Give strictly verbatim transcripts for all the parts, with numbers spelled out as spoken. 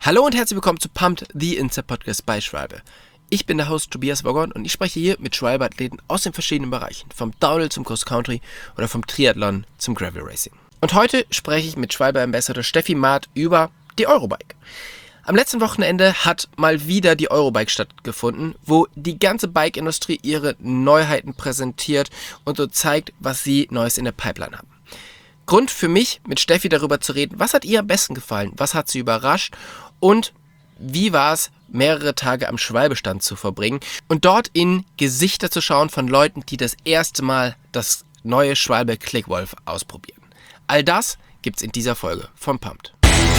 Hallo und herzlich willkommen zu Pumped, the Insta-Podcast bei Schwalbe. Ich bin der Host Tobias Woggon und ich spreche hier mit Schwalbe-Athleten aus den verschiedenen Bereichen, vom Downhill zum Cross-Country oder vom Triathlon zum Gravel Racing. Und heute spreche ich mit Schwalbe-Ambassador Steffi Maat über die Eurobike. Am letzten Wochenende hat mal wieder die Eurobike stattgefunden, wo die ganze Bike-Industrie ihre Neuheiten präsentiert und so zeigt, was sie Neues in der Pipeline haben. Grund für mich, mit Steffi darüber zu reden, was hat ihr am besten gefallen, was hat sie überrascht und wie war es, mehrere Tage am Schwalbestand zu verbringen und dort in Gesichter zu schauen von Leuten, die das erste Mal das neue Schwalbe Clickwolf ausprobieren. All das gibt's in dieser Folge von Pumped.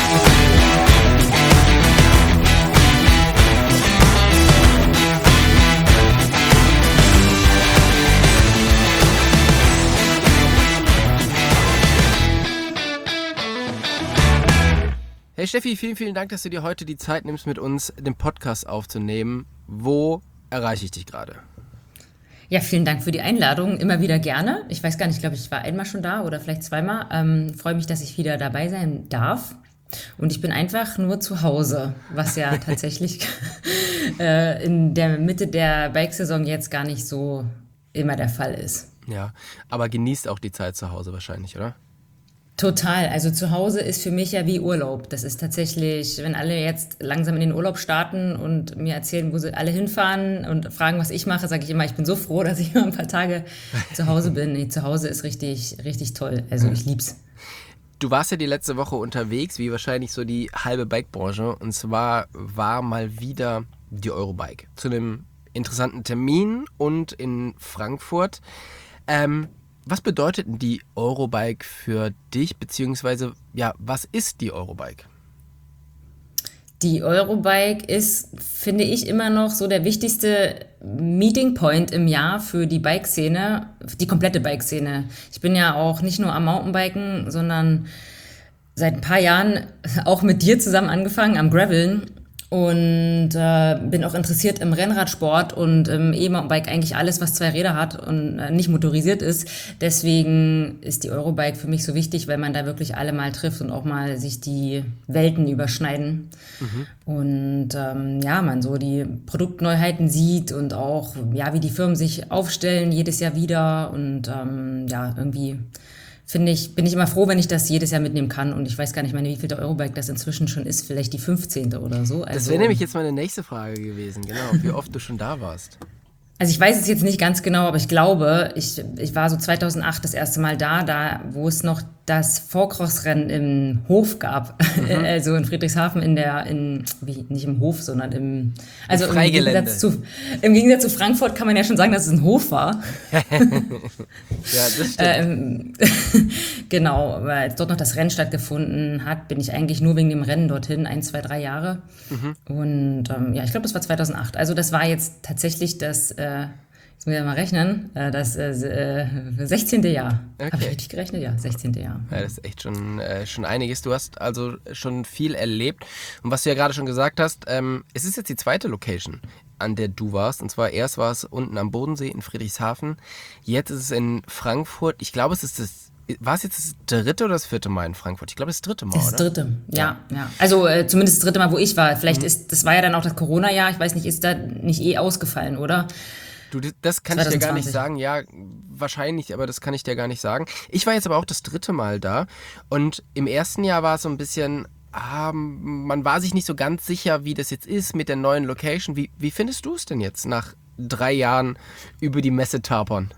Hey Steffi, vielen, vielen Dank, dass du dir heute die Zeit nimmst, mit uns den Podcast aufzunehmen. Wo erreiche ich dich gerade? Ja, vielen Dank für die Einladung. Immer wieder gerne. Ich weiß gar nicht, ich glaube, ich war einmal schon da oder vielleicht zweimal. Ähm, freue mich, dass ich wieder dabei sein darf. Und ich bin einfach nur zu Hause, was ja tatsächlich äh, in der Mitte der Bikesaison jetzt gar nicht so immer der Fall ist. Ja, aber genießt auch die Zeit zu Hause wahrscheinlich, oder? Total. Also zu Hause ist für mich ja wie Urlaub. Das ist tatsächlich, wenn alle jetzt langsam in den Urlaub starten und mir erzählen, wo sie alle hinfahren und fragen, was ich mache, sage ich immer, ich bin so froh, dass ich immer ein paar Tage zu Hause bin. Nee, zu Hause ist richtig, richtig toll. Also ich lieb's. Du warst ja die letzte Woche unterwegs, wie wahrscheinlich so die halbe Bike-Branche. Und zwar war mal wieder die Eurobike zu einem interessanten Termin und in Frankfurt. Ähm, Was bedeutet denn die Eurobike für dich, beziehungsweise, ja, was ist die Eurobike? Die Eurobike ist, finde ich, immer noch so der wichtigste Meeting Point im Jahr für die Bike-Szene, die komplette Bike-Szene. Ich bin ja auch nicht nur am Mountainbiken, sondern seit ein paar Jahren auch mit dir zusammen angefangen am Graveln. Und äh, bin auch interessiert im Rennradsport und im E-Mountainbike, eigentlich alles, was zwei Räder hat und äh, nicht motorisiert ist. Deswegen ist die Eurobike für mich so wichtig, weil man da wirklich alle mal trifft und auch mal sich die Welten überschneiden. Mhm. Und ähm, ja, man so die Produktneuheiten sieht und auch, ja, wie die Firmen sich aufstellen, jedes Jahr wieder. Und ähm, ja, irgendwie finde ich, bin ich immer froh, wenn ich das jedes Jahr mitnehmen kann. Und ich weiß gar nicht, meine, wie viel der Eurobike das inzwischen schon ist. Vielleicht die fünfzehnte oder so. Also, das wäre nämlich jetzt meine nächste Frage gewesen, genau, wie oft du schon da warst. Also ich weiß es jetzt nicht ganz genau, aber ich glaube, ich, ich war so zweitausendacht das erste Mal da, da wo es noch das Vorcross-Rennen im Hof gab. Mhm. Also in Friedrichshafen in der, in, wie, nicht im Hof, sondern im, also im Gegensatz, zu, im Gegensatz zu Frankfurt kann man ja schon sagen, dass es ein Hof war. Ja, das stimmt. ähm, genau, weil als dort noch das Rennen stattgefunden hat, bin ich eigentlich nur wegen dem Rennen dorthin, ein, zwei, drei Jahre. Mhm. Und ähm, ja, ich glaube, das war zweitausendacht. Also das war jetzt tatsächlich das, äh, jetzt muss ich mal rechnen, äh, das äh, sechzehnte Jahr. Okay. Habe ich richtig gerechnet? Ja, sechzehnte Jahr. Ja, das ist echt schon, äh, schon einiges. Du hast also schon viel erlebt. Und was du ja gerade schon gesagt hast, ähm, es ist jetzt die zweite Location, an der du warst. Und zwar erst war es unten am Bodensee in Friedrichshafen. Jetzt ist es in Frankfurt. Ich glaube, es ist das War es jetzt das dritte oder das vierte Mal in Frankfurt? Ich glaube, das dritte Mal, das oder? Das dritte, ja, ja. ja. Also äh, zumindest das dritte Mal, wo ich war. Vielleicht mhm. ist, das war ja dann auch das Corona-Jahr. Ich weiß nicht, ist da nicht eh ausgefallen, oder? Du, das kann zwanzig zwanzig. Ich dir gar nicht sagen. Ja, wahrscheinlich, aber das kann ich dir gar nicht sagen. Ich war jetzt aber auch das dritte Mal da. Und im ersten Jahr war es so ein bisschen, ah, man war sich nicht so ganz sicher, wie das jetzt ist mit der neuen Location. Wie, wie findest du es denn jetzt nach drei Jahren über die Messe tapern?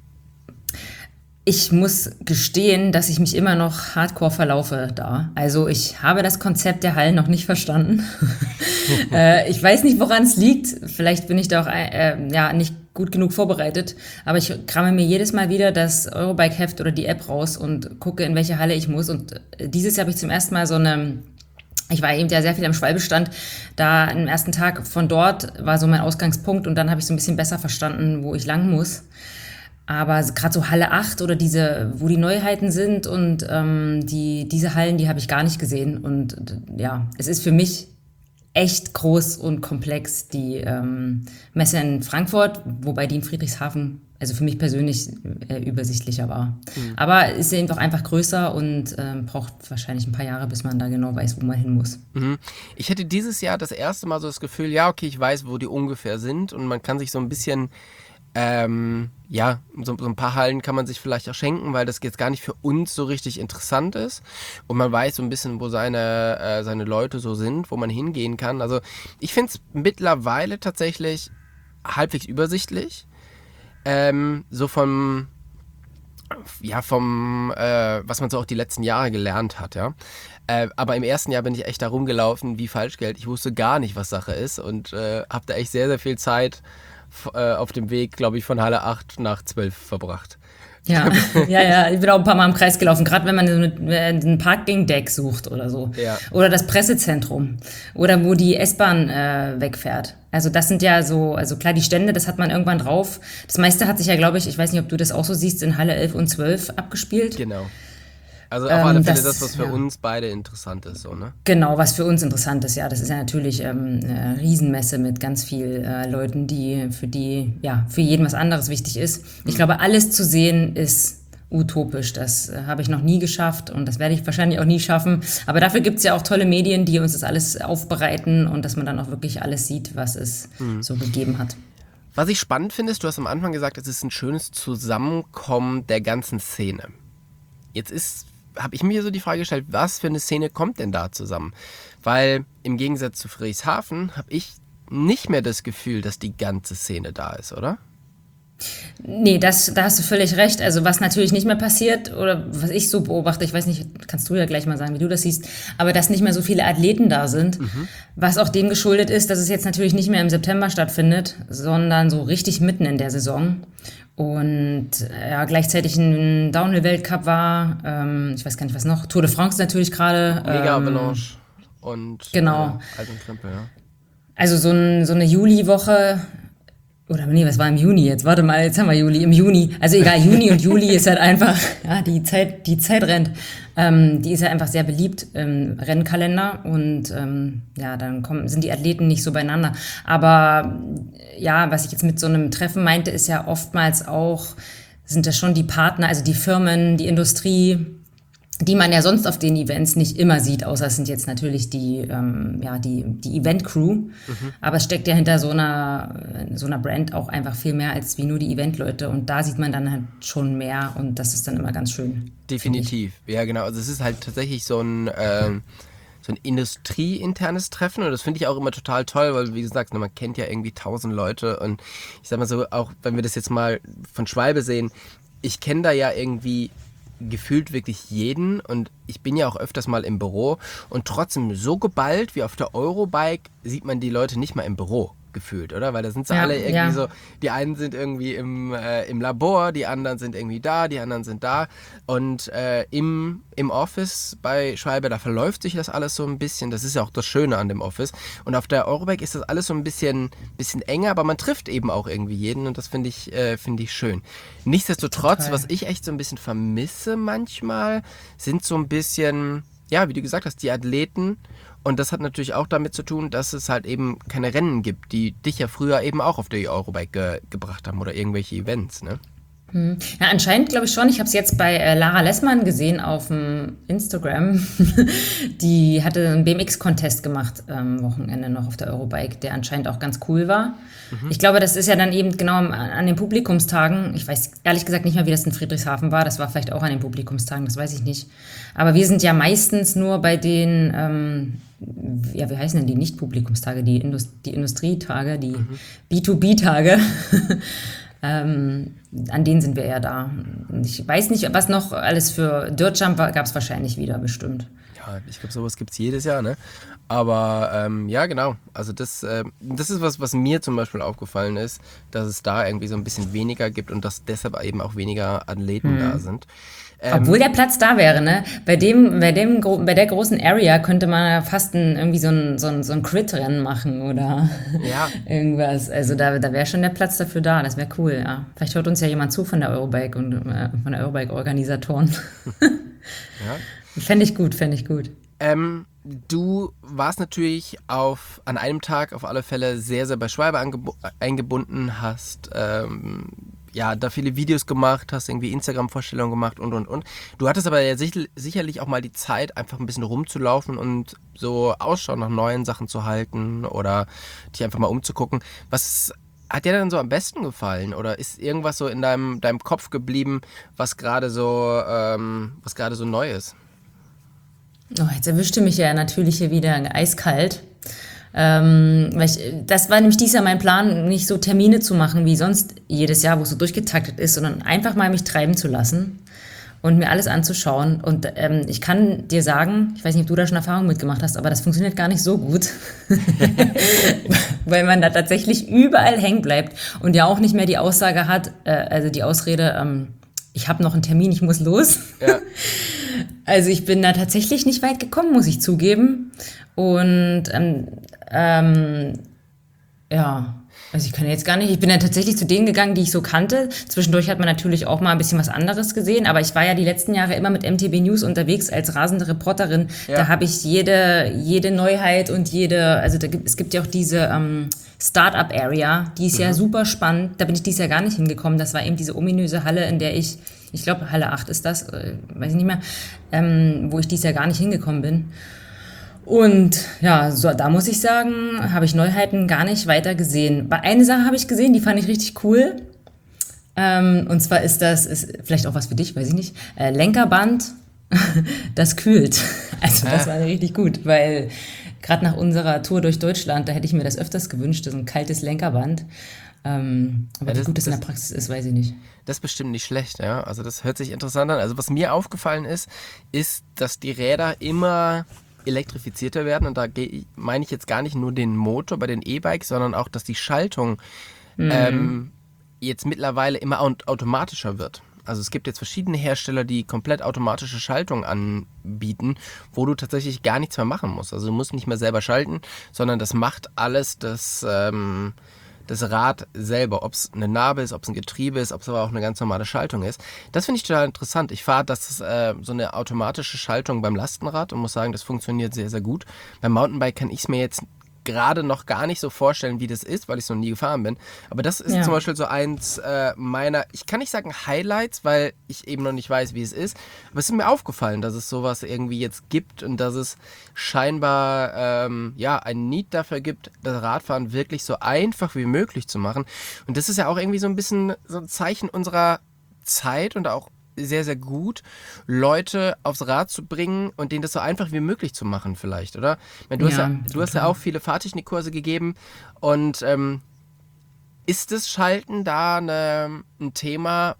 Ich muss gestehen, dass ich mich immer noch hardcore verlaufe da. Also ich habe das Konzept der Hallen noch nicht verstanden. äh, ich weiß nicht, woran es liegt. Vielleicht bin ich da auch äh, ja, nicht gut genug vorbereitet. Aber ich kramme mir jedes Mal wieder das Eurobike-Heft oder die App raus und gucke, in welche Halle ich muss. Und dieses Jahr habe ich zum ersten Mal so eine... Ich war eben ja sehr viel am Schwalbestand. Da am ersten Tag von dort war so mein Ausgangspunkt. Und dann habe ich so ein bisschen besser verstanden, wo ich lang muss. Aber gerade so Halle acht oder diese, wo die Neuheiten sind und ähm, die diese Hallen, die habe ich gar nicht gesehen. Und ja, es ist für mich echt groß und komplex, die ähm, Messe in Frankfurt, wobei die in Friedrichshafen also für mich persönlich äh, übersichtlicher war. Mhm. Aber ist eben auch einfach größer und ähm, braucht wahrscheinlich ein paar Jahre, bis man da genau weiß, wo man hin muss. Mhm. Ich hatte dieses Jahr das erste Mal so das Gefühl, ja, okay, ich weiß, wo die ungefähr sind und man kann sich so ein bisschen, ähm, ja, so, so ein paar Hallen kann man sich vielleicht auch schenken, weil das jetzt gar nicht für uns so richtig interessant ist und man weiß so ein bisschen, wo seine, äh, seine Leute so sind, wo man hingehen kann. Also ich finde es mittlerweile tatsächlich halbwegs übersichtlich. Ähm, so vom, ja, vom, äh, was man so auch die letzten Jahre gelernt hat, ja. Äh, aber im ersten Jahr bin ich echt da rumgelaufen wie Falschgeld. Ich wusste gar nicht, was Sache ist und äh, habe da echt sehr, sehr viel Zeit f- äh, auf dem Weg, glaube ich, von Halle acht nach zwölf verbracht. Ja, ja, ja, ich bin auch ein paar Mal im Kreis gelaufen, gerade wenn man so eine, ein Parking-Deck sucht oder so. Ja. Oder das Pressezentrum. Oder wo die S-Bahn äh, wegfährt. Also das sind ja so, also klar, die Stände, das hat man irgendwann drauf. Das meiste hat sich ja, glaube ich, ich weiß nicht, ob du das auch so siehst, in Halle elf und zwölf abgespielt. Genau. Also auf Ähm, alle Fälle das- das, was für ja. uns beide interessant ist, so, ne? Genau, was für uns interessant ist, ja, das ist ja natürlich ähm, eine Riesenmesse mit ganz viel äh, Leuten, die für die, ja, für jeden was anderes wichtig ist. Ich glaube, alles zu sehen ist utopisch. Das äh, habe ich noch nie geschafft und das werde ich wahrscheinlich auch nie schaffen. Aber dafür gibt es ja auch tolle Medien, die uns das alles aufbereiten und dass man dann auch wirklich alles sieht, was es so gegeben hat. Was ich spannend finde, ist, du hast am Anfang gesagt, es ist ein schönes Zusammenkommen der ganzen Szene. Jetzt ist, habe ich mir so die Frage gestellt, was für eine Szene kommt denn da zusammen? Weil im Gegensatz zu Friedrichshafen habe ich nicht mehr das Gefühl, dass die ganze Szene da ist, oder? Nee, das, da hast du völlig recht. Also was natürlich nicht mehr passiert oder was ich so beobachte, ich weiß nicht, kannst du ja gleich mal sagen, wie du das siehst, aber dass nicht mehr so viele Athleten da sind, mhm. was auch dem geschuldet ist, dass es jetzt natürlich nicht mehr im September stattfindet, sondern so richtig mitten in der Saison. Und ja, gleichzeitig ein Downhill-Weltcup war, ähm, ich weiß gar nicht, was noch, Tour de France natürlich gerade. Mega ähm, Avalanche und genau. äh, Alten Krempel, ja. Also so, ein, so eine Juli-Woche, oder nee, was war im Juni jetzt? Warte mal, jetzt haben wir Juli, im Juni. Also egal, Juni und Juli ist halt einfach, ja, die Zeit, die Zeit rennt. Ähm, die ist ja einfach sehr beliebt im Rennkalender und ähm, ja, dann kommen, sind die Athleten nicht so beieinander. Aber ja, was ich jetzt mit so einem Treffen meinte, ist ja oftmals auch, sind das schon die Partner, also die Firmen, die Industrie, die man ja sonst auf den Events nicht immer sieht, außer es sind jetzt natürlich die, ähm, ja, die, die Event-Crew. Mhm. Aber es steckt ja hinter so einer, so einer Brand auch einfach viel mehr als wie nur die Event-Leute. Und da sieht man dann halt schon mehr und das ist dann immer ganz schön. Definitiv, ja genau. Also es ist halt tatsächlich so ein, ähm, so ein industrieinternes Treffen und das finde ich auch immer total toll, weil wie gesagt, man kennt ja irgendwie tausend Leute und ich sag mal so, auch wenn wir das jetzt mal von Schwalbe sehen, ich kenne da ja irgendwie gefühlt wirklich jeden und ich bin ja auch öfters mal im Büro und trotzdem so geballt wie auf der Eurobike sieht man die Leute nicht mal im Büro gefühlt, oder? Weil da sind sie Ja, alle irgendwie ja. so, die einen sind irgendwie im, äh, im Labor, die anderen sind irgendwie da, die anderen sind da und äh, im, im Office bei Schwalbe, da verläuft sich das alles so ein bisschen, das ist ja auch das Schöne an dem Office und auf der Eurobike ist das alles so ein bisschen, bisschen enger, aber man trifft eben auch irgendwie jeden und das finde ich, äh, finde ich schön. Nichtsdestotrotz, Total. was ich echt so ein bisschen vermisse manchmal, sind so ein bisschen, ja, wie du gesagt hast, die Athleten. Und das hat natürlich auch damit zu tun, dass es halt eben keine Rennen gibt, die dich ja früher eben auch auf die Eurobike ge- gebracht haben oder irgendwelche Events, ne? Ja, anscheinend glaube ich schon. Ich habe es jetzt bei äh, Lara Lessmann gesehen auf dem Instagram. Die hatte einen B M X-Contest gemacht am Wochenende noch auf der Eurobike, der anscheinend auch ganz cool war. Mhm. Ich glaube, das ist ja dann eben genau am- an den Publikumstagen. Ich weiß ehrlich gesagt nicht mehr, wie das in Friedrichshafen war. Das war vielleicht auch an den Publikumstagen, das weiß ich nicht. Aber wir sind ja meistens nur bei den, ähm, ja, wie heißen denn die Nicht-Publikumstage, die, Indust- die Industrietage, die mhm. B zwei B-Tage. Ähm, an denen sind wir eher da. Ich weiß nicht, was noch alles für Dirtjump gab es wahrscheinlich wieder, bestimmt. Ja, ich glaube, sowas gibt es jedes Jahr, ne? Aber ähm, ja, genau. Also das, äh, das ist was, was mir zum Beispiel aufgefallen ist, dass es da irgendwie so ein bisschen weniger gibt und dass deshalb eben auch weniger Athleten hm. da sind. Ähm, Obwohl der Platz da wäre, ne? Bei dem, bei dem, gro- bei der großen Area könnte man ja fast ein, irgendwie so ein, so ein, so ein Crit-Rennen machen oder Ja. irgendwas. Also da, da wäre schon der Platz dafür da. Das wäre cool, ja. Vielleicht hört uns ja jemand zu von der Eurobike und äh, von der Eurobike-Organisatoren. Ja. Fände ich gut, fände ich gut. Ähm, du warst natürlich auf, an einem Tag auf alle Fälle sehr, sehr bei Schwalbe angebo- eingebunden, hast ähm, ja, da viele Videos gemacht, hast irgendwie Instagram-Vorstellungen gemacht und, und, und. Du hattest aber ja sich, sicherlich auch mal die Zeit, einfach ein bisschen rumzulaufen und so Ausschau nach neuen Sachen zu halten oder dich einfach mal umzugucken. Was hat dir denn so am besten gefallen? Oder ist irgendwas so in deinem, deinem Kopf geblieben, was gerade so, ähm, was gerade so neu ist? Oh, jetzt erwischte mich ja natürlich hier wieder eiskalt. Ähm, weil ich, das war nämlich dieses Jahr mein Plan, nicht so Termine zu machen wie sonst jedes Jahr, wo es so durchgetaktet ist, sondern einfach mal mich treiben zu lassen und mir alles anzuschauen. Und ähm, ich kann dir sagen, ich weiß nicht, ob du da schon Erfahrung mitgemacht hast, aber das funktioniert gar nicht so gut, weil man da tatsächlich überall hängen bleibt und ja auch nicht mehr die Aussage hat, äh, also die Ausrede, ähm, ich habe noch einen Termin, ich muss los. Ja. Also ich bin da tatsächlich nicht weit gekommen, muss ich zugeben. Und ähm, ähm, ja, also ich kann jetzt gar nicht, ich bin ja tatsächlich zu denen gegangen, die ich so kannte. Zwischendurch hat man natürlich auch mal ein bisschen was anderes gesehen, aber ich war ja die letzten Jahre immer mit M T B News unterwegs als rasende Reporterin. Ja. Da habe ich jede, jede Neuheit und jede, also da gibt, es gibt ja auch diese ähm, Startup-Area, die ist mhm. ja super spannend. Da bin ich dieses Jahr gar nicht hingekommen. Das war eben diese ominöse Halle, in der ich, ich glaube Halle acht ist das, äh, weiß ich nicht mehr, ähm, wo ich dieses Jahr gar nicht hingekommen bin. Und ja, so, da muss ich sagen, habe ich Neuheiten gar nicht weiter gesehen. Bei eine Sache habe ich gesehen, die fand ich richtig cool. Ähm, und zwar ist das, ist vielleicht auch was für dich, weiß ich nicht, äh, Lenkerband, das kühlt. Also das war richtig gut, weil gerade nach unserer Tour durch Deutschland, da hätte ich mir das öfters gewünscht, so ein kaltes Lenkerband. Ähm, aber Ja, wie das- gut es in das- der Praxis ist, weiß ich nicht. Das ist bestimmt nicht schlecht, ja. Also das hört sich interessant an. Also was mir aufgefallen ist, ist, dass die Räder immer elektrifizierter werden. Und da geh- meine ich jetzt gar nicht nur den Motor bei den E-Bikes, sondern auch, dass die Schaltung ähm, jetzt mittlerweile immer au- automatischer wird. Also es gibt jetzt verschiedene Hersteller, die komplett automatische Schaltung anbieten, wo du tatsächlich gar nichts mehr machen musst. Also du musst nicht mehr selber schalten, sondern das macht alles das, ähm, das Rad selber. Ob es eine Narbe ist, ob es ein Getriebe ist, ob es aber auch eine ganz normale Schaltung ist. Das finde ich total interessant. Ich fahre das äh, so eine automatische Schaltung beim Lastenrad und muss sagen, das funktioniert sehr, sehr gut. Beim Mountainbike kann ich es mir jetzt gerade noch gar nicht so vorstellen, wie das ist, weil ich es noch nie gefahren bin. Aber das ist Ja. zum Beispiel so eins äh, meiner, ich kann nicht sagen Highlights, weil ich eben noch nicht weiß, wie es ist. Aber es ist mir aufgefallen, dass es sowas irgendwie jetzt gibt und dass es scheinbar ähm, ja ein Need dafür gibt, das Radfahren wirklich so einfach wie möglich zu machen. Und das ist ja auch irgendwie so ein bisschen so ein Zeichen unserer Zeit und auch sehr, sehr gut, Leute aufs Rad zu bringen und denen das so einfach wie möglich zu machen vielleicht, oder? Ich meine, du, hast Ja, ja, du hast ja total. auch viele Fahrtechnikkurse gegeben und ähm, ist das Schalten da eine, ein Thema,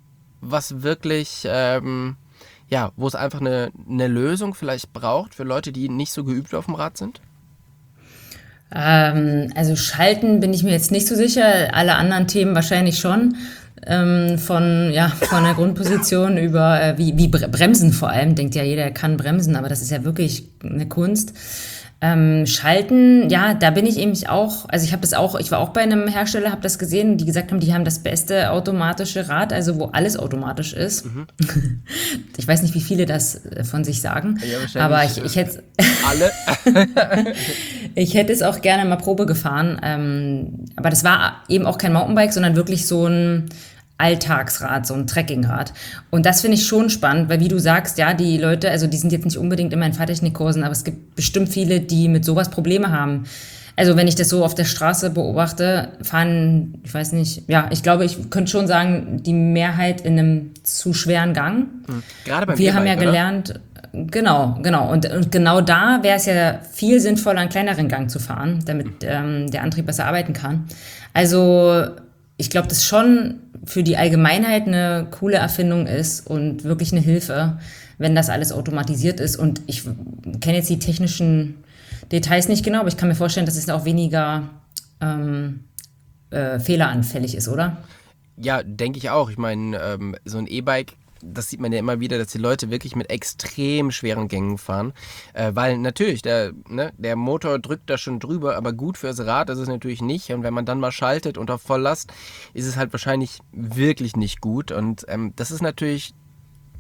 was wirklich, ähm, ja, wo es einfach eine, eine Lösung vielleicht braucht für Leute, die nicht so geübt auf dem Rad sind? Ähm, also Schalten bin ich mir jetzt nicht so sicher, alle anderen Themen wahrscheinlich schon. Ähm, von, ja, von der Grundposition über, äh, wie, wie Bre- Bremsen vor allem, denkt ja jeder, er kann bremsen, aber das ist ja wirklich eine Kunst. Ähm, Schalten, ja, da bin ich eben auch, also ich habe das auch, ich war auch bei einem Hersteller, habe das gesehen, die gesagt haben, die haben das beste automatische Rad, also wo alles automatisch ist. Ich weiß nicht, wie viele das äh, von sich sagen, Ja, wahrscheinlich, aber ich, ich hätte Alle? ich hätte es auch gerne mal Probe gefahren, ähm, aber das war eben auch kein Mountainbike, sondern wirklich so ein Alltagsrad, so ein Trekkingrad. Und das finde ich schon spannend, weil wie du sagst, ja, die Leute, also die sind jetzt nicht unbedingt immer in Fahrtechnikkursen, aber es gibt bestimmt viele, die mit sowas Probleme haben. Also wenn ich das so auf der Straße beobachte, fahren, ich weiß nicht, ja, ich glaube, ich könnte schon sagen, die Mehrheit in einem zu schweren Gang. Gerade beim Wir haben ja E-Bike, oder? gelernt, genau, genau. Und, und genau da wäre es ja viel sinnvoller, einen kleineren Gang zu fahren, damit ähm, der Antrieb besser arbeiten kann. Also ich glaube, das schon für die Allgemeinheit eine coole Erfindung ist und wirklich eine Hilfe, wenn das alles automatisiert ist. Und ich kenne jetzt die technischen Details nicht genau, aber ich kann mir vorstellen, dass es auch weniger ähm, äh, fehleranfällig ist, oder? Ja, denke ich auch. Ich meine, ähm, so ein E-Bike, das sieht man ja immer wieder, dass die Leute wirklich mit extrem schweren Gängen fahren. Äh, weil natürlich, der, ne, der Motor drückt da schon drüber, aber gut fürs Rad ist es natürlich nicht. Und wenn man dann mal schaltet unter Volllast, ist es halt wahrscheinlich wirklich nicht gut. Und ähm, das ist natürlich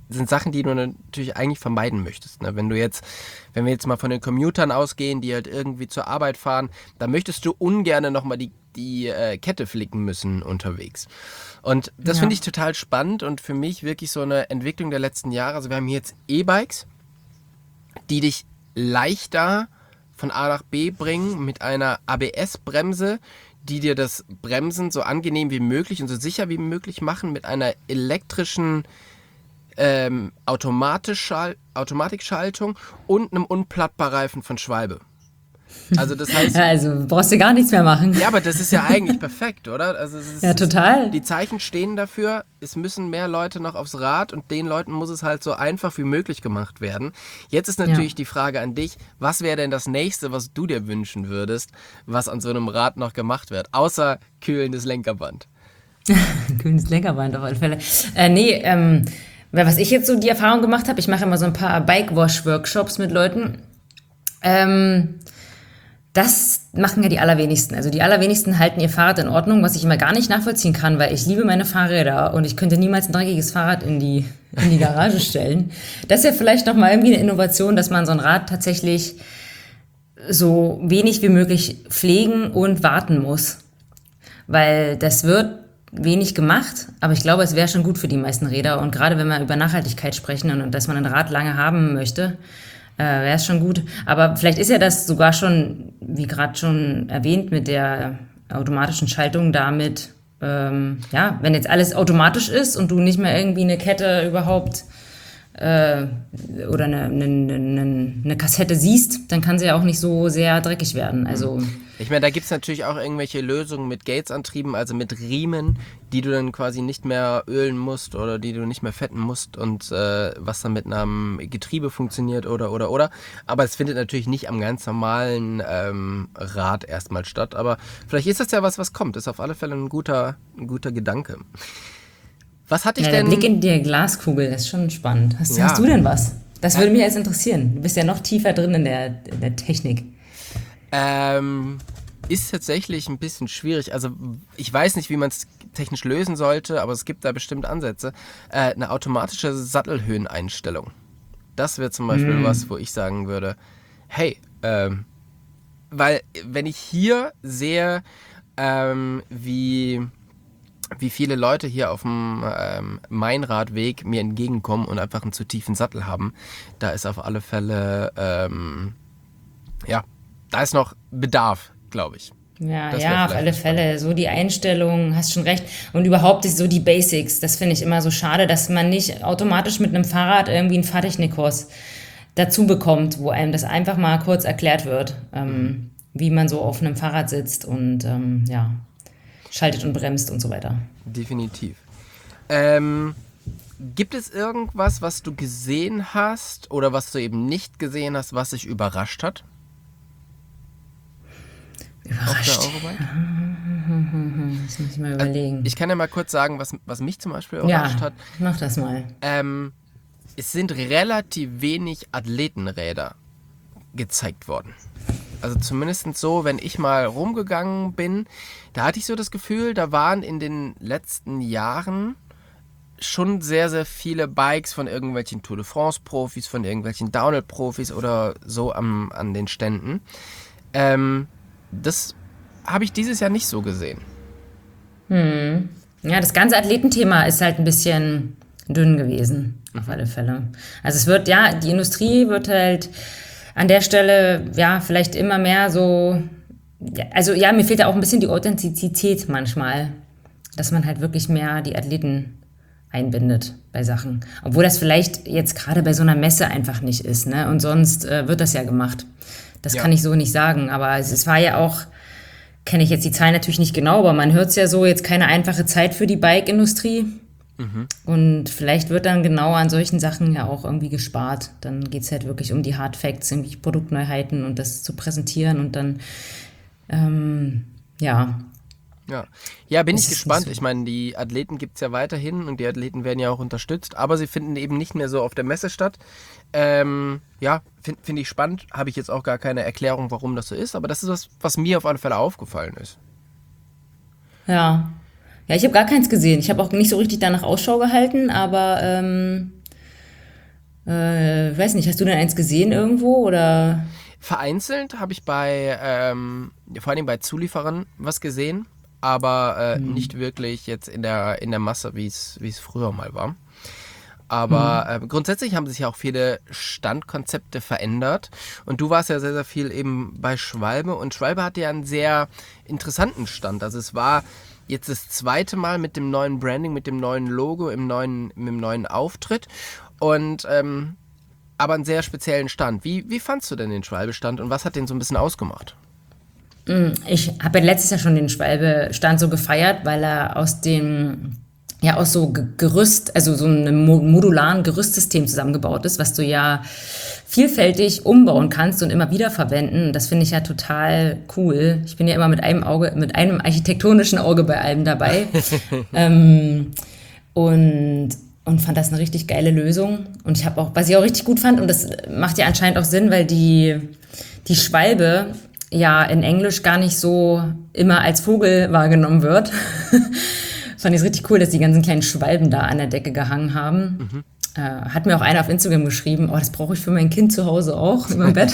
sind Sachen, die du natürlich eigentlich vermeiden möchtest. Ne? Wenn du jetzt, wenn wir jetzt mal von den Commutern ausgehen, die halt irgendwie zur Arbeit fahren, dann möchtest du ungern nochmal die, die äh, Kette flicken müssen unterwegs. Und das Ja. finde ich total spannend und für mich wirklich so eine Entwicklung der letzten Jahre. Also wir haben hier jetzt E-Bikes, die dich leichter von A nach B bringen mit einer A B S-Bremse, die dir das Bremsen so angenehm wie möglich und so sicher wie möglich machen, mit einer elektrischen ähm, Automatischschal- Automatikschaltung und einem Unplattbarreifen von Schwalbe. Also das heißt, Ja, also brauchst du gar nichts mehr machen. ja, aber das ist ja eigentlich perfekt, oder? Also es ist, Ja, total. Die Zeichen stehen dafür, es müssen mehr Leute noch aufs Rad und den Leuten muss es halt so einfach wie möglich gemacht werden. Jetzt ist natürlich Ja. die Frage an dich, was wäre denn das Nächste, was du dir wünschen würdest, was an so einem Rad noch gemacht wird, außer kühlendes Lenkerband? Grünes Lenkerband auf alle Fälle. Äh, nee, ähm, weil was ich jetzt so die Erfahrung gemacht habe, ich mache immer so ein paar Bike-Wash-Workshops mit Leuten. Ähm, das machen ja die allerwenigsten. Also die allerwenigsten halten ihr Fahrrad in Ordnung, was ich immer gar nicht nachvollziehen kann, weil ich liebe meine Fahrräder und ich könnte niemals ein dreckiges Fahrrad in die, in die Garage stellen. Das ist ja vielleicht nochmal irgendwie eine Innovation, dass man so ein Rad tatsächlich so wenig wie möglich pflegen und warten muss. Weil das wird wenig gemacht, aber ich glaube, es wäre schon gut für die meisten Räder. Und gerade wenn wir über Nachhaltigkeit sprechen und, und dass man ein Rad lange haben möchte, äh, wäre es schon gut. Aber vielleicht ist ja das sogar schon, wie gerade schon erwähnt, mit der automatischen Schaltung damit, ähm, ja, wenn jetzt alles automatisch ist und du nicht mehr irgendwie eine Kette überhaupt äh, oder eine, eine, eine, eine Kassette siehst, dann kann sie ja auch nicht so sehr dreckig werden. Also Ich meine, da gibt es natürlich auch irgendwelche Lösungen mit Gates-Antrieben, also mit Riemen, die du dann quasi nicht mehr ölen musst oder die du nicht mehr fetten musst und äh, was dann mit einem Getriebe funktioniert oder, oder, oder. Aber es findet natürlich nicht am ganz normalen ähm, Rad erstmal statt. Aber vielleicht ist das ja was, was kommt. Ist auf alle Fälle ein guter, ein guter Gedanke. Was hatte ich ja, der denn... Blick in die Glaskugel ist schon spannend. Hast, Ja. hast du denn was? Das würde mich jetzt interessieren. Du bist ja noch tiefer drin in der, in der Technik. Ähm, ist tatsächlich ein bisschen schwierig. Also ich weiß nicht, wie man es technisch lösen sollte, aber es gibt da bestimmt Ansätze. Äh, eine automatische Sattelhöheneinstellung. Das wäre zum Beispiel Mm. was, wo ich sagen würde, hey, ähm, weil wenn ich hier sehe, ähm, wie, wie viele Leute hier auf dem ähm, Mainradweg mir entgegenkommen und einfach einen zu tiefen Sattel haben, da ist auf alle Fälle, ähm, ja, da ist noch Bedarf, glaube ich. Ja, Das wär ja, auf vielleicht alle Fälle. So die Einstellung, hast schon recht. Und überhaupt ist so die Basics. Das finde ich immer so schade, dass man nicht automatisch mit einem Fahrrad irgendwie einen Fahrtechnikkurs dazu bekommt, wo einem das einfach mal kurz erklärt wird, ähm, wie man so auf einem Fahrrad sitzt und ähm, ja, schaltet und bremst und so weiter. Definitiv. Ähm, gibt es irgendwas, was du gesehen hast oder was du eben nicht gesehen hast, was dich überrascht hat? Überrascht. Auf der Eurobike? Das muss ich mal überlegen. Ich kann ja mal kurz sagen, was, was mich zum Beispiel ja, überrascht hat. mach das mal. Ähm, es sind relativ wenig Athletenräder gezeigt worden. Also zumindest so, wenn ich mal rumgegangen bin, da hatte ich so das Gefühl, da waren in den letzten Jahren schon sehr, sehr viele Bikes von irgendwelchen Tour de France-Profis, von irgendwelchen Downhill-Profis oder so am, an den Ständen. Ähm, das habe ich dieses Jahr nicht so gesehen. Ja, das ganze Athletenthema ist halt ein bisschen dünn gewesen, auf alle Fälle. Also es wird, ja, die Industrie wird halt an der Stelle, ja, vielleicht immer mehr so, ja, also ja, mir fehlt da auch ein bisschen die Authentizität manchmal, dass man halt wirklich mehr die Athleten einbindet bei Sachen. Obwohl das vielleicht jetzt gerade bei so einer Messe einfach nicht ist, ne? Und sonst äh, wird das ja gemacht. Das Ja. kann ich so nicht sagen, aber es, es war ja auch, kenne ich jetzt die Zahlen natürlich nicht genau, aber man hört es ja so, jetzt keine einfache Zeit für die Bike-Industrie. Und vielleicht wird dann genau an solchen Sachen ja auch irgendwie gespart. Dann geht es halt wirklich um die Hard Facts, irgendwie Produktneuheiten und das zu präsentieren und dann, ähm, ja. Ja, ja, bin Das ich ist gespannt. nicht so. Ich meine, die Athleten gibt es ja weiterhin und die Athleten werden ja auch unterstützt, aber sie finden eben nicht mehr so auf der Messe statt. Ähm, ja, finde find ich spannend. Habe ich jetzt auch gar keine Erklärung, warum das so ist, aber das ist was, was mir auf alle Fälle aufgefallen ist. Ja. Ja, ich habe gar keins gesehen. Ich habe auch nicht so richtig danach Ausschau gehalten, aber ähm, Äh, weiß nicht, hast du denn eins gesehen irgendwo oder? Vereinzelt habe ich bei, ähm, vor allem bei Zulieferern was gesehen, aber äh, Hm. nicht wirklich jetzt in der, in der Masse, wie es wie es früher mal war. Hm. Aber äh, grundsätzlich haben sich ja auch viele Standkonzepte verändert. Und du warst ja sehr, sehr viel eben bei Schwalbe. Und Schwalbe hatte ja einen sehr interessanten Stand. Also es war jetzt das zweite Mal mit dem neuen Branding, mit dem neuen Logo, im neuen, mit dem neuen Auftritt. Und ähm, aber einen sehr speziellen Stand. Wie, wie fandst du denn den Schwalbe-Stand und was hat den so ein bisschen ausgemacht? Ich habe ja letztes Jahr schon den Schwalbe-Stand so gefeiert, weil er aus dem, ja, aus so Ge- Gerüst, also so einem mo- modularen Gerüstsystem zusammengebaut ist, was du ja vielfältig umbauen kannst und immer wieder verwenden. Das finde ich ja total cool. Ich bin ja immer mit einem Auge, mit einem architektonischen Auge bei allem dabei. ähm, und, und fand das eine richtig geile Lösung. Und ich habe auch, was ich auch richtig gut fand, und das macht ja anscheinend auch Sinn, weil die, die Schwalbe ja in Englisch gar nicht so immer als Vogel wahrgenommen wird. Fand ich es richtig cool, dass die ganzen kleinen Schwalben da an der Decke gehangen haben. Mhm. Äh, hat mir auch einer auf Instagram geschrieben, oh, das brauche ich für mein Kind zu Hause auch, in meinem Bett.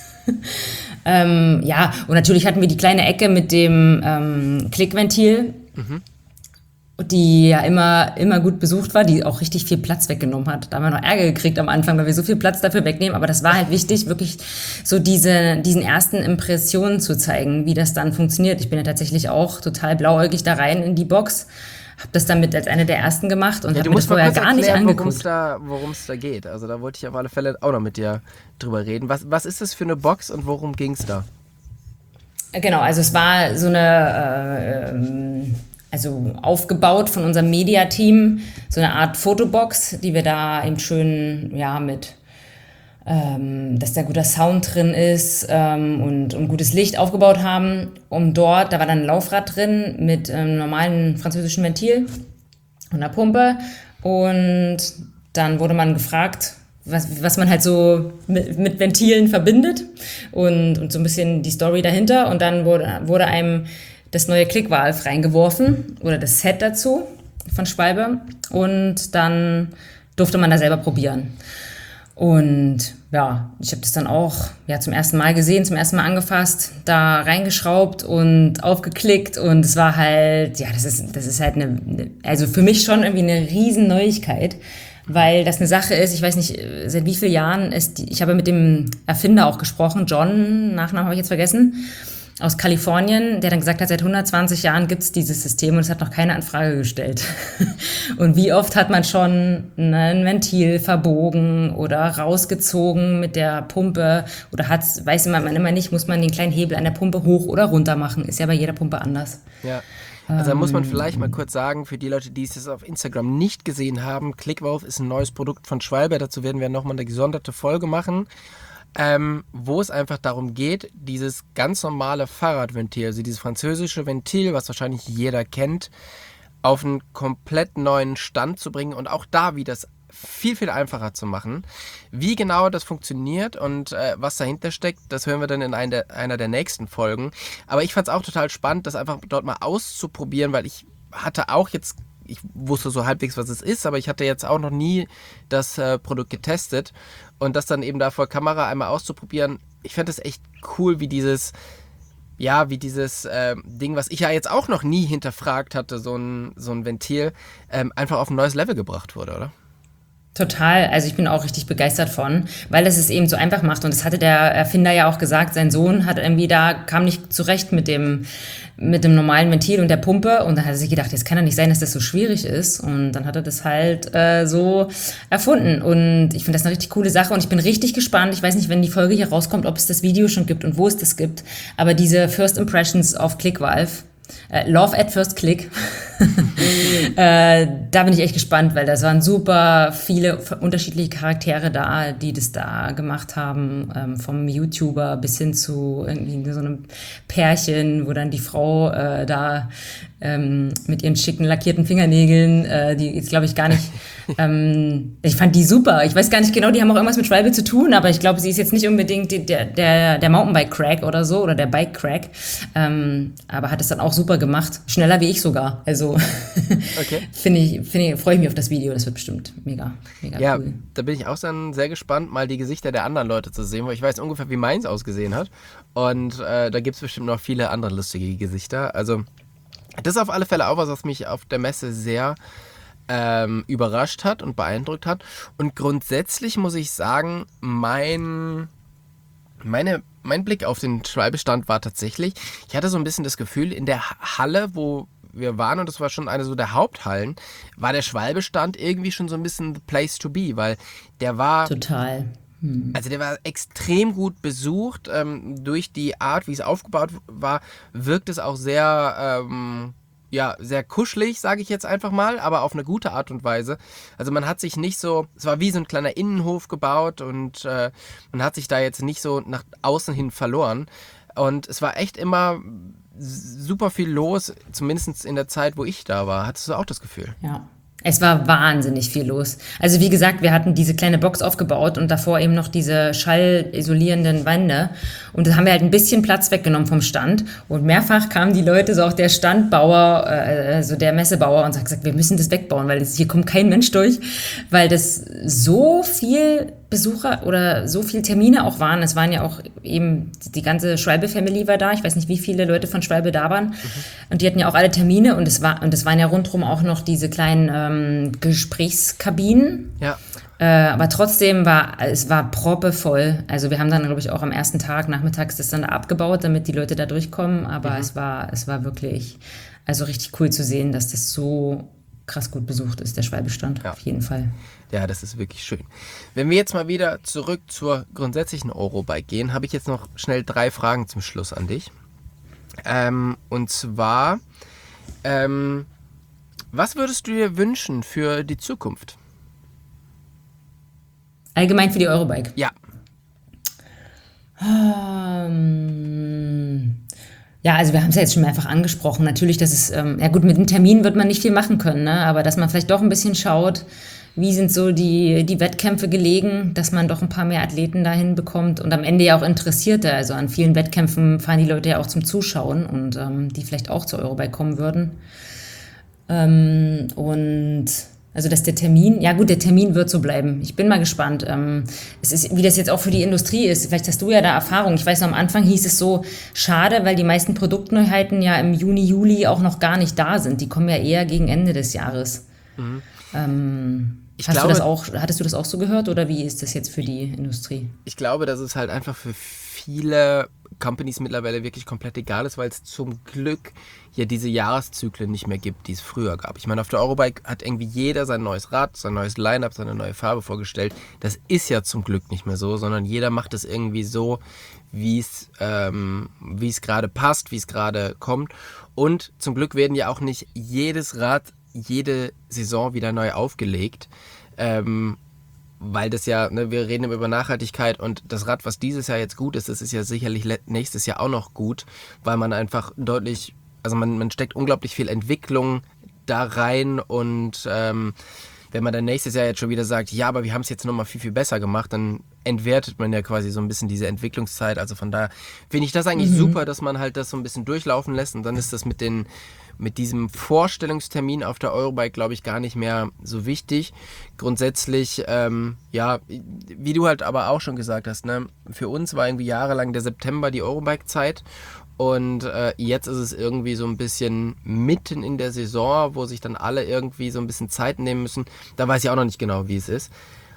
ähm, ja, und natürlich hatten wir die kleine Ecke mit dem ähm, Klickventil, Mhm. die ja immer, immer gut besucht war, die auch richtig viel Platz weggenommen hat. Da haben wir noch Ärger gekriegt am Anfang, weil wir so viel Platz dafür wegnehmen. Aber das war halt wichtig, wirklich so diese, diesen ersten Impressionen zu zeigen, wie das dann funktioniert. Ich bin ja tatsächlich auch total blauäugig da rein in die Box, habe das dann mit als eine der ersten gemacht und Ja, habe du mir das musst mal vorher kurz gar nicht erklären, worum es angeguckt. da, worum es da geht. Also da wollte ich auf alle Fälle auch noch mit dir drüber reden. Was, was ist das für eine Box und worum ging es da? Genau, also es war so eine, äh, ähm, also aufgebaut von unserem Media-Team, so eine Art Fotobox, die wir da eben schön, ja, mit, ähm, dass da guter Sound drin ist ähm, und, und gutes Licht aufgebaut haben. Um dort, da war dann ein Laufrad drin mit einem normalen französischen Ventil und einer Pumpe. Und dann wurde man gefragt, was, was man halt so mit, mit Ventilen verbindet und, und so ein bisschen die Story dahinter. Und dann wurde, wurde einem das neue Click-Valve reingeworfen oder das Set dazu von Schwalbe. Und dann durfte man da selber probieren. Und ja, ich habe das dann auch ja, zum ersten Mal gesehen, zum ersten Mal angefasst, da reingeschraubt und aufgeklickt und es war halt, ja, das ist, das ist halt eine, also für mich schon irgendwie eine riesen Neuigkeit, weil das eine Sache ist, ich weiß nicht, seit wie vielen Jahren ist die, ich habe mit dem Erfinder auch gesprochen, John, Nachnamen habe ich jetzt vergessen, aus Kalifornien, der dann gesagt hat, seit hundertzwanzig Jahren gibt es dieses System und es hat noch keine Anfrage gestellt. Und wie oft hat man schon ein Ventil verbogen oder rausgezogen mit der Pumpe oder hat, weiß man immer nicht, muss man den kleinen Hebel an der Pumpe hoch oder runter machen. Ist ja bei jeder Pumpe anders. Ja. Also da muss man vielleicht mal kurz sagen, für die Leute, die es jetzt auf Instagram nicht gesehen haben, ClickValve ist ein neues Produkt von Schwalbe. Dazu werden wir nochmal eine gesonderte Folge machen. Ähm, wo es einfach darum geht, dieses ganz normale Fahrradventil, also dieses französische Ventil, was wahrscheinlich jeder kennt, auf einen komplett neuen Stand zu bringen und auch da wieder das viel, viel einfacher zu machen. Wie genau das funktioniert und äh, was dahinter steckt, das hören wir dann in einer der, einer der nächsten Folgen. Aber ich fand es auch total spannend, das einfach dort mal auszuprobieren, weil ich hatte auch jetzt, ich wusste so halbwegs, was es ist, aber ich hatte jetzt auch noch nie das äh, Produkt getestet und das dann eben da vor Kamera einmal auszuprobieren. Ich fand das echt cool, wie dieses, ja, wie dieses äh, Ding, was ich ja jetzt auch noch nie hinterfragt hatte, so ein, so ein Ventil, ähm, einfach auf ein neues Level gebracht wurde, oder? Total, also ich bin auch richtig begeistert von, weil es es eben so einfach macht und das hatte der Erfinder ja auch gesagt, sein Sohn hat irgendwie da, kam nicht zurecht mit dem, mit dem normalen Ventil und der Pumpe und dann hat er sich gedacht, jetzt kann ja nicht sein, dass das so schwierig ist und dann hat er das halt äh, so erfunden und ich finde das eine richtig coole Sache und ich bin richtig gespannt, ich weiß nicht, wenn die Folge hier rauskommt, ob es das Video schon gibt und wo es das gibt, aber diese First Impressions of ClickValve, äh, Love at First Click, äh, da bin ich echt gespannt, weil da waren super viele unterschiedliche Charaktere da, die das da gemacht haben, ähm, vom YouTuber bis hin zu irgendwie so einem Pärchen, wo dann die Frau äh, da ähm, mit ihren schicken lackierten Fingernägeln, äh, die jetzt glaube ich gar nicht, ähm, ich fand die super, ich weiß gar nicht genau, die haben auch irgendwas mit Schwalbe zu tun, aber ich glaube, sie ist jetzt nicht unbedingt die, der, der, der Mountainbike-Crack oder so, oder der Bike-Crack, ähm, aber hat es dann auch super gemacht, schneller wie ich sogar, also Also Okay. finde ich, finde ich, freue ich mich auf das Video. Das wird bestimmt mega, mega Ja, cool. da bin ich auch dann sehr gespannt, mal die Gesichter der anderen Leute zu sehen, weil ich weiß ungefähr, wie meins ausgesehen hat. Und äh, da gibt es bestimmt noch viele andere lustige Gesichter. Also das ist auf alle Fälle auch was, was mich auf der Messe sehr ähm, überrascht hat und beeindruckt hat. Und grundsätzlich muss ich sagen, mein, meine, mein Blick auf den Schwalbe-Stand war tatsächlich, ich hatte so ein bisschen das Gefühl, in der Halle, wo wir waren, und das war schon eine so der Haupthallen, war der Schwalbe-Stand irgendwie schon so ein bisschen the place to be, weil der war, Total. also der war extrem gut besucht. Ähm, durch die Art, wie es aufgebaut war, wirkt es auch sehr, ähm, ja, sehr kuschelig, sage ich jetzt einfach mal, aber auf eine gute Art und Weise. Also man hat sich nicht so, es war wie so ein kleiner Innenhof gebaut und äh, man hat sich da jetzt nicht so nach außen hin verloren. Und es war echt immer super viel los, zumindest in der Zeit, wo ich da war. Hattest du auch das Gefühl? Ja. Es war wahnsinnig viel los. Also wie gesagt, wir hatten diese kleine Box aufgebaut und davor eben noch diese schallisolierenden Wände. Und da haben wir halt ein bisschen Platz weggenommen vom Stand. Und mehrfach kamen die Leute, so auch der Standbauer, äh, also der Messebauer, und hat gesagt, wir müssen das wegbauen, weil das, hier kommt kein Mensch durch. Weil das so viel Besucher oder so viele Termine auch waren. Es waren ja auch eben, die ganze Schwalbe-Family war da. Ich weiß nicht, wie viele Leute von Schwalbe da waren. Mhm. Und die hatten ja auch alle Termine. Und es war, und es waren ja rundherum auch noch diese kleinen ähm, Gesprächskabinen. Ja. Äh, aber trotzdem war es war proppevoll. Also wir haben dann, glaube ich, auch am ersten Tag nachmittags das dann da abgebaut, damit die Leute da durchkommen. Aber mhm. es war, es war wirklich, also richtig cool zu sehen, dass das so krass gut besucht ist, der Schwalbe-Stand, ja. Auf jeden Fall. Ja, das ist wirklich schön. Wenn wir jetzt mal wieder zurück zur grundsätzlichen Eurobike gehen, habe ich jetzt noch schnell drei Fragen zum Schluss an dich. Ähm, und zwar, ähm, was würdest du dir wünschen für die Zukunft? Allgemein für die Eurobike? Ja. Ähm, ja, also wir haben es ja jetzt schon mehrfach angesprochen. Natürlich, dass es, ähm, ja gut, mit dem Termin wird man nicht viel machen können, ne? Aber dass man vielleicht doch ein bisschen schaut, wie sind so die, die Wettkämpfe gelegen, dass man doch ein paar mehr Athleten dahin bekommt und am Ende ja auch Interessierte. Also an vielen Wettkämpfen fahren die Leute ja auch zum Zuschauen und ähm, die vielleicht auch zur Eurobike kommen würden. Ähm, und also dass der Termin, ja gut, der Termin wird so bleiben. Ich bin mal gespannt. Ähm, es ist, wie das jetzt auch für die Industrie ist. Vielleicht hast du ja da Erfahrung. Ich weiß noch, am Anfang hieß es so, schade, weil die meisten Produktneuheiten ja im Juni, Juli auch noch gar nicht da sind. Die kommen ja eher gegen Ende des Jahres. Mhm. Ähm, Ich Hast glaube, du das auch, hattest du das auch so gehört oder wie ist das jetzt für die Industrie? Ich glaube, dass es halt einfach für viele Companies mittlerweile wirklich komplett egal ist, weil es zum Glück ja diese Jahreszyklen nicht mehr gibt, die es früher gab. Ich meine, auf der Eurobike hat irgendwie jeder sein neues Rad, sein neues Line-Up, seine neue Farbe vorgestellt. Das ist ja zum Glück nicht mehr so, sondern jeder macht es irgendwie so, wie es ähm, wie es gerade passt, wie es gerade kommt. Und zum Glück werden ja auch nicht jedes Rad jede Saison wieder neu aufgelegt, ähm, weil das ja, ne, wir reden über Nachhaltigkeit und das Rad, was dieses Jahr jetzt gut ist, das ist ja sicherlich nächstes Jahr auch noch gut, weil man einfach deutlich, also man, man steckt unglaublich viel Entwicklung da rein und ähm, wenn man dann nächstes Jahr jetzt schon wieder sagt, ja, aber wir haben es jetzt nochmal viel, viel besser gemacht, dann entwertet man ja quasi so ein bisschen diese Entwicklungszeit. Also von daher finde ich das eigentlich mhm. super, dass man halt das so ein bisschen durchlaufen lässt und dann ist das mit den mit diesem Vorstellungstermin auf der Eurobike, glaube ich, gar nicht mehr so wichtig. Grundsätzlich, ähm, ja, wie du halt aber auch schon gesagt hast, ne, für uns war irgendwie jahrelang der September die Eurobike-Zeit und äh, jetzt ist es irgendwie so ein bisschen mitten in der Saison, wo sich dann alle irgendwie so ein bisschen Zeit nehmen müssen. Da weiß ich auch noch nicht genau, wie es ist.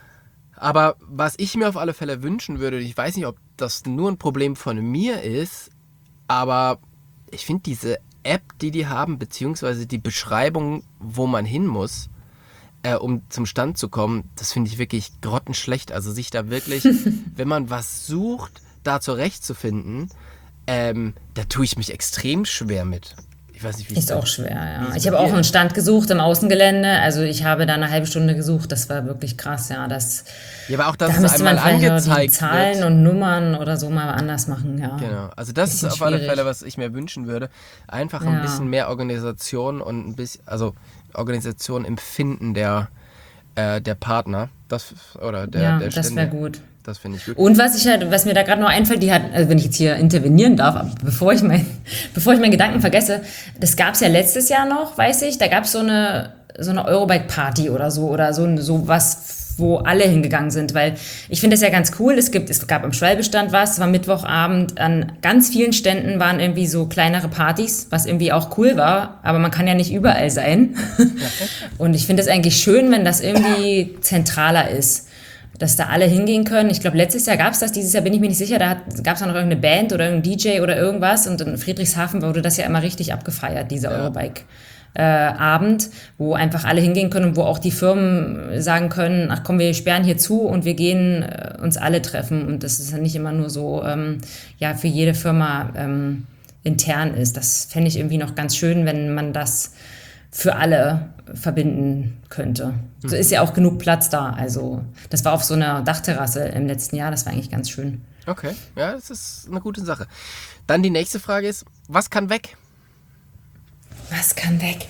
Aber was ich mir auf alle Fälle wünschen würde, ich weiß nicht, ob das nur ein Problem von mir ist, aber ich finde diese App, die die haben, beziehungsweise die Beschreibung, wo man hin muss, äh, um zum Stand zu kommen, das finde ich wirklich grottenschlecht. Also sich da wirklich, wenn man was sucht, da zurechtzufinden, ähm, da tue ich mich extrem schwer mit. Ich weiß nicht, wie ist auch schwer, ja. Ich habe auch einen Stand gesucht im Außengelände. Also ich habe da eine halbe Stunde gesucht. Das war wirklich krass, ja. Das, ja, aber auch, dass da es müsste einmal man vielleicht angezeigt die Zahlen wird. und Nummern oder so mal anders machen, ja. Genau. Also das ist auf alle Fälle, was ich mir wünschen würde. Einfach ein ja. bisschen mehr Organisation und ein bisschen, also Organisation im Finden der, äh, der Partner. Das, oder der, ja, der das wäre gut. Das finde ich gut. Und was ich halt, was mir da gerade noch einfällt, die hat, also wenn ich jetzt hier intervenieren darf, aber bevor ich mein, bevor ich meinen Gedanken vergesse, das gab es ja letztes Jahr noch, weiß ich, da gab es so eine, so eine Eurobike-Party oder so, oder so, so was, wo alle hingegangen sind, weil ich finde das ja ganz cool, es gibt, es gab im Schwalbestand was, es war Mittwochabend, an ganz vielen Ständen waren irgendwie so kleinere Partys, was irgendwie auch cool war, aber man kann ja nicht überall sein. Und ich finde es eigentlich schön, wenn das irgendwie zentraler ist, dass da alle hingehen können. Ich glaube, letztes Jahr gab es das, dieses Jahr bin ich mir nicht sicher, da gab es auch noch irgendeine Band oder irgendein D J oder irgendwas und in Friedrichshafen wurde das ja immer richtig abgefeiert, dieser ja. Eurobike. Äh, Abend, wo einfach alle hingehen können und wo auch die Firmen sagen können, ach komm, wir sperren hier zu und wir gehen äh, uns alle treffen und das ist ja nicht immer nur so, ähm, ja, für jede Firma ähm, intern ist. Das fände ich irgendwie noch ganz schön, wenn man das für alle verbinden könnte. Mhm. So ist ja auch genug Platz da. Also das war auf so einer Dachterrasse im letzten Jahr, das war eigentlich ganz schön. Okay, ja, das ist eine gute Sache. Dann die nächste Frage ist, was kann weg? Was kann weg?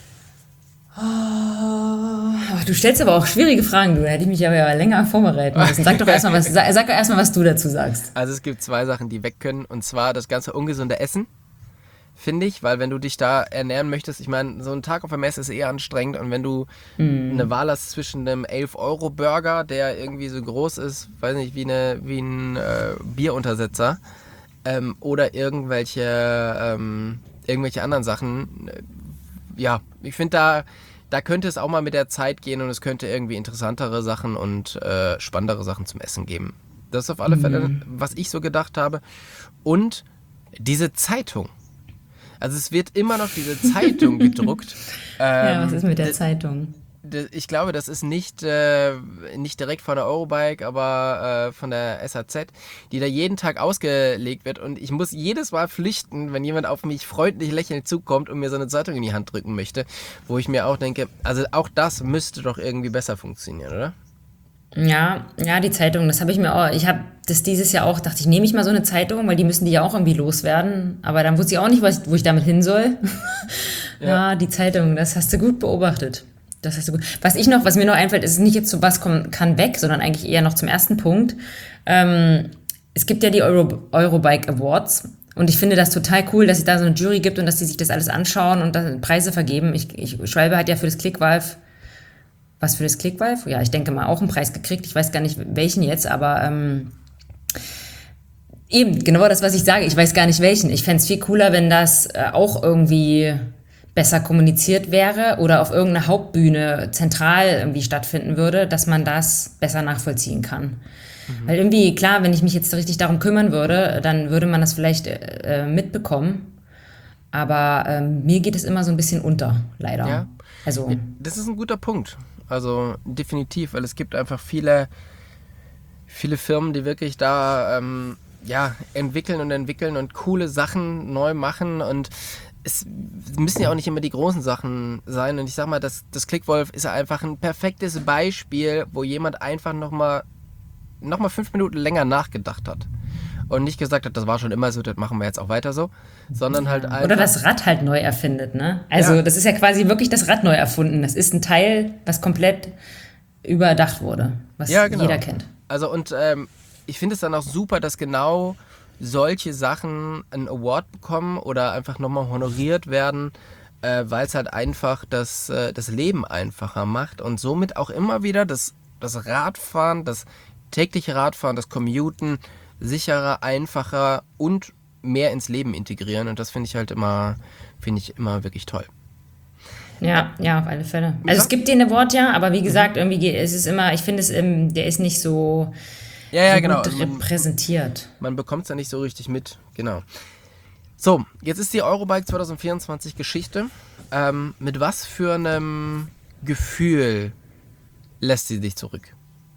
Oh, du stellst aber auch schwierige Fragen, du. Da hätte ich mich aber länger vorbereiten müssen. Sag doch erstmal was, sag, sag doch erstmal, was du dazu sagst. Also es gibt zwei Sachen, die weg können. Und zwar das ganze ungesunde Essen, finde ich. Weil wenn du dich da ernähren möchtest, ich meine, so ein Tag auf der Messe ist eher anstrengend. Und wenn du mm. eine Wahl hast zwischen einem elf Euro Burger, der irgendwie so groß ist, weiß nicht, wie, eine, wie ein äh, Bieruntersetzer, ähm, oder irgendwelche... Ähm, irgendwelche anderen Sachen. Ja, ich finde, da, da könnte es auch mal mit der Zeit gehen und es könnte irgendwie interessantere Sachen und äh, spannendere Sachen zum Essen geben. Das ist auf alle Fälle, mhm. was ich so gedacht habe. Und diese Zeitung. Also es wird immer noch diese Zeitung gedruckt. Ähm, ja, was ist mit der d- Zeitung? D- ich glaube, das ist nicht, äh, nicht direkt von der Eurobike, aber äh, von der S A Z, die da jeden Tag ausgelegt wird. Und ich muss jedes Mal flüchten, wenn jemand auf mich freundlich lächelnd zukommt und mir so eine Zeitung in die Hand drücken möchte, wo ich mir auch denke, also auch das müsste doch irgendwie besser funktionieren, oder? Ja, ja, die Zeitung, das habe ich mir auch, ich habe das dieses Jahr auch, dachte ich, nehme ich mal so eine Zeitung, weil die müssen die ja auch irgendwie loswerden. Aber dann wusste ich auch nicht, was, wo ich damit hin soll. ja. ja, die Zeitung, das hast du gut beobachtet. Das hast du gut. Was ich noch, was mir noch einfällt, ist nicht jetzt so was kommt, kann weg, sondern eigentlich eher noch zum ersten Punkt. Ähm, es gibt ja die Euro, Eurobike Awards und ich finde das total cool, dass es da so eine Jury gibt und dass die sich das alles anschauen und dann Preise vergeben. Ich, ich, Schwalbe hat ja für das Clickvalve, was für das Clickvalve? Ja, ich denke mal auch einen Preis gekriegt. Ich weiß gar nicht welchen jetzt, aber ähm, eben, genau das, was ich sage. Ich weiß gar nicht welchen. Ich fände es viel cooler, wenn das äh, auch irgendwie besser kommuniziert wäre oder auf irgendeiner Hauptbühne zentral irgendwie stattfinden würde, dass man das besser nachvollziehen kann. Mhm. Weil irgendwie, klar, wenn ich mich jetzt richtig darum kümmern würde, dann würde man das vielleicht äh, mitbekommen. Aber ähm, mir geht es immer so ein bisschen unter, leider. Ja. Also, das ist ein guter Punkt. Also definitiv, weil es gibt einfach viele, viele Firmen, die wirklich da ähm, ja, entwickeln und entwickeln und coole Sachen neu machen und es müssen ja auch nicht immer die großen Sachen sein. Und ich sag mal, das, das Clickwolf ist ja einfach ein perfektes Beispiel, wo jemand einfach nochmal noch mal fünf Minuten länger nachgedacht hat. Und nicht gesagt hat, das war schon immer so, das machen wir jetzt auch weiter so. Sondern halt einfach... Oder das Rad halt neu erfindet, ne? Also ja. Das ist ja quasi wirklich das Rad neu erfunden. Das ist ein Teil, was komplett überdacht wurde, was ja, genau. jeder kennt. Also und ähm, ich finde es dann auch super, dass genau solche Sachen einen Award bekommen oder einfach nochmal honoriert werden, äh, weil es halt einfach das, äh, das Leben einfacher macht und somit auch immer wieder das, das Radfahren, das tägliche Radfahren, das Commuten sicherer, einfacher und mehr ins Leben integrieren und das finde ich halt immer, finde ich immer wirklich toll. Ja, ja, auf alle Fälle. Also ja. Es gibt den Award ja, aber wie gesagt, irgendwie geht, es ist immer, ich finde es, der ist nicht so... Ja, ja, so genau. gut repräsentiert. Man, man bekommt es ja nicht so richtig mit, genau. So, jetzt ist die Eurobike zwanzig vierundzwanzig Geschichte. Ähm, mit was für einem Gefühl lässt sie dich zurück?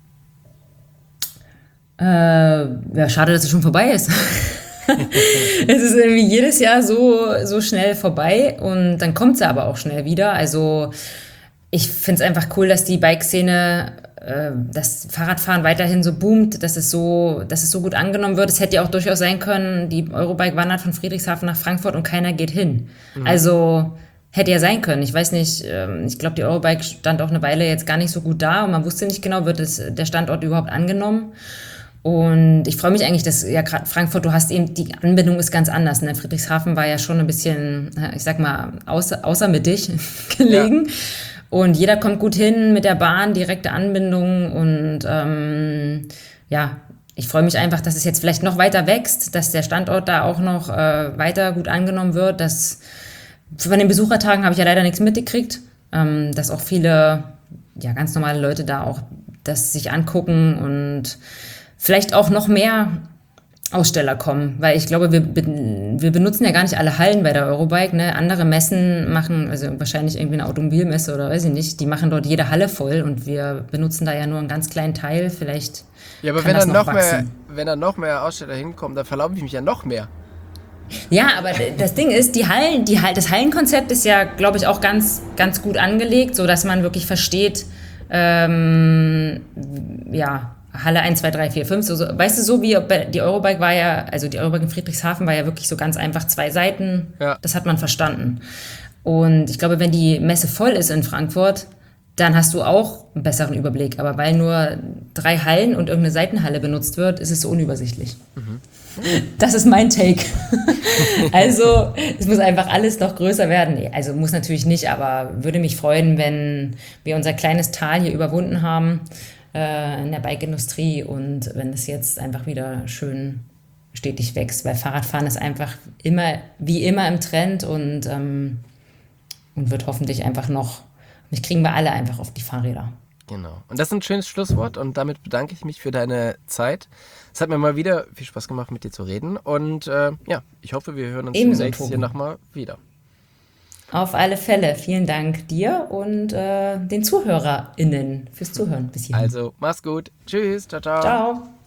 Äh, ja, schade, dass es schon vorbei ist. Es ist irgendwie jedes Jahr so, so schnell vorbei und dann kommt sie aber auch schnell wieder. Also ich finde es einfach cool, dass die Bike-Szene, äh, das Fahrradfahren weiterhin so boomt, dass es so, dass es so gut angenommen wird. Es hätte ja auch durchaus sein können, die Eurobike wandert von Friedrichshafen nach Frankfurt und keiner geht hin. Mhm. Also hätte ja sein können. Ich weiß nicht, ähm, ich glaube, die Eurobike stand auch eine Weile jetzt gar nicht so gut da und man wusste nicht genau, wird es, der Standort überhaupt angenommen. Und ich freue mich eigentlich, dass ja gerade Frankfurt, du hast eben, die Anbindung ist ganz anders. Ne? Friedrichshafen war ja schon ein bisschen, ich sag mal, außer, außermittig gelegen. Ja. Und jeder kommt gut hin mit der Bahn, direkte Anbindung. Und ähm, ja, ich freue mich einfach, dass es jetzt vielleicht noch weiter wächst, dass der Standort da auch noch äh, weiter gut angenommen wird. Dass, von den Besuchertagen habe ich ja leider nichts mitgekriegt, ähm, dass auch viele ja, ganz normale Leute da auch das sich angucken und vielleicht auch noch mehr Aussteller kommen, weil ich glaube, wir, wir benutzen ja gar nicht alle Hallen bei der Eurobike. Ne? Andere Messen machen, also wahrscheinlich irgendwie eine Automobilmesse oder weiß ich nicht, die machen dort jede Halle voll und wir benutzen da ja nur einen ganz kleinen Teil. Vielleicht ja, aber kann wenn das dann noch noch wachsen. mehr, wenn dann noch mehr Aussteller hinkommen, dann verlaufe ich mich ja noch mehr. Ja, aber das Ding ist, die Hallen, die, das Hallenkonzept ist ja, glaube ich, auch ganz, ganz gut angelegt, so dass man wirklich versteht, ähm, ja, Halle eins, zwei, drei, vier, fünf, so, so, weißt du, so wie die Eurobike war ja, also die Eurobike in Friedrichshafen war ja wirklich so ganz einfach zwei Seiten, ja. Das hat man verstanden. Und ich glaube, wenn die Messe voll ist in Frankfurt, dann hast du auch einen besseren Überblick. Aber weil nur drei Hallen und irgendeine Seitenhalle benutzt wird, ist es so unübersichtlich. Mhm. Das ist mein Take. Also, es muss einfach alles noch größer werden. Nee, also muss natürlich nicht, aber würde mich freuen, wenn wir unser kleines Tal hier überwunden haben äh, in der Bike-Industrie und wenn es jetzt einfach wieder schön stetig wächst, weil Fahrradfahren ist einfach immer, wie immer im Trend und, ähm, und wird hoffentlich einfach noch, das kriegen wir alle einfach auf die Fahrräder. Genau. Und das ist ein schönes Schlusswort und damit bedanke ich mich für deine Zeit. Es hat mir mal wieder viel Spaß gemacht, mit dir zu reden und äh, ja, ich hoffe, wir hören uns Ebenso, demnächst Tobi. hier nochmal wieder. Auf alle Fälle. Vielen Dank dir und äh, den ZuhörerInnen fürs Zuhören bis hierhin. Also, mach's gut. Tschüss. Ciao, ciao. Ciao.